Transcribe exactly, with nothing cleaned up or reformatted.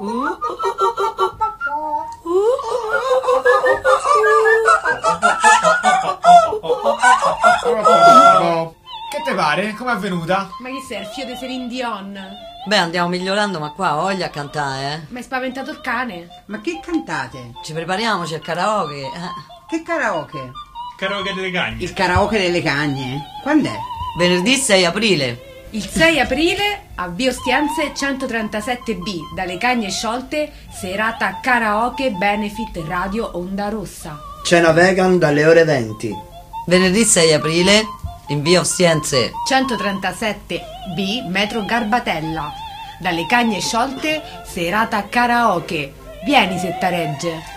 Che te pare? Come è avvenuta? Ma chi sei, il figlio di Celine Dion? Beh, andiamo migliorando, ma qua ho voglia a cantare, eh. Mi hai spaventato il cane? Ma che cantate? Ci prepariamo, c'è il karaoke. Eh. Che karaoke? Karaoke delle cagne. Il karaoke delle cagne? Quando è? Venerdì sei aprile. Il sei aprile a Via Ostiense centotrentasette B, dalle Cagne Sciolte, serata karaoke benefit Radio Onda Rossa. Cena vegan dalle ore venti. Venerdì sei aprile in Via Ostiense centotrentasette B, metro Garbatella, dalle Cagne Sciolte, serata karaoke. Vieni se t'aregge.